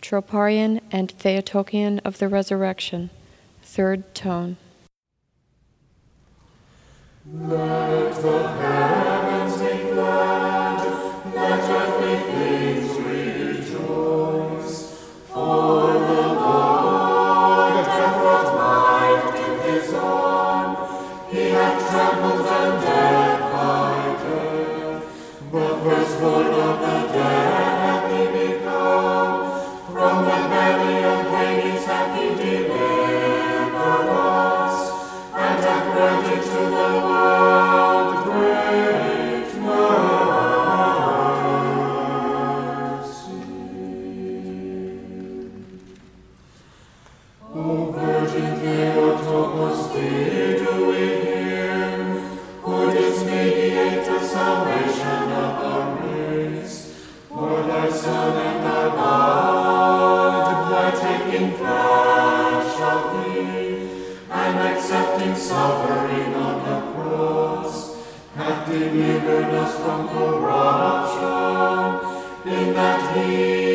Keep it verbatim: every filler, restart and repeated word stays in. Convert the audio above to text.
Troparion and Theotokion of the Resurrection, third tone. Let the heavens be glad, let earthly things rejoice, for the Lord hath wrought might with his arm. He hath trampled down death by death, the firstborn of the dead hath he become. From the belly of Hades hath he delivered us, and hath granted to the world great mercy. O Virgin Theotokos, thee do we hear, who didst mediate the salvation of our race, for thy Son and thy blood, by taking flesh of thee, and accepting suffering on the cross, hath delivered us from corruption, in that he